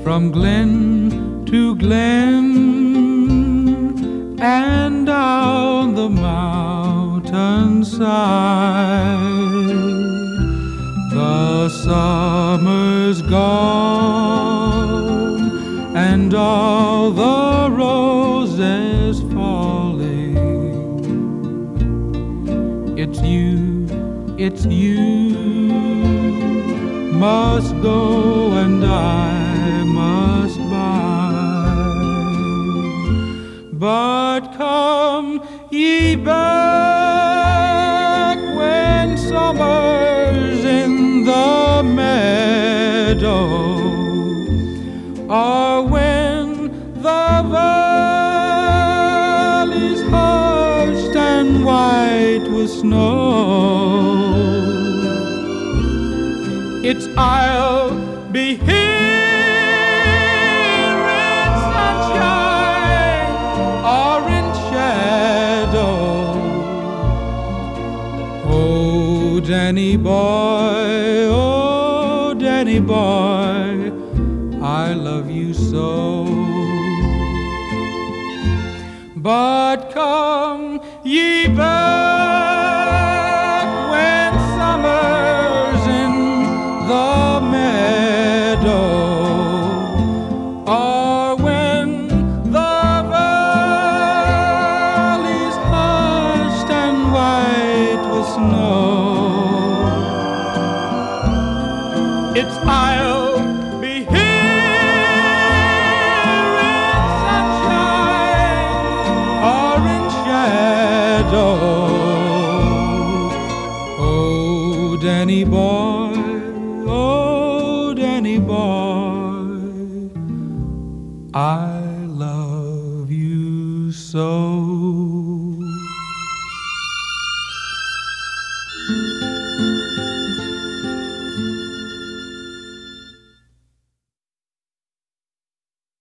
from glen to glen and down the mountainside. The summer's gone and all the roses falling. It's you must go and I must bide. But come ye back when summer's in the meadow, or when the valley's hushed and white with snow. It's I'll be here in sunshine or in shadow. Oh, Danny boy, oh, Danny boy, I love you so. But come ye back when summer's in the meadow, or when the valley's hushed and white with snow. It's I'll be here in sunshine or in shadow. Oh, Danny boy, oh, Danny boy, I love you so.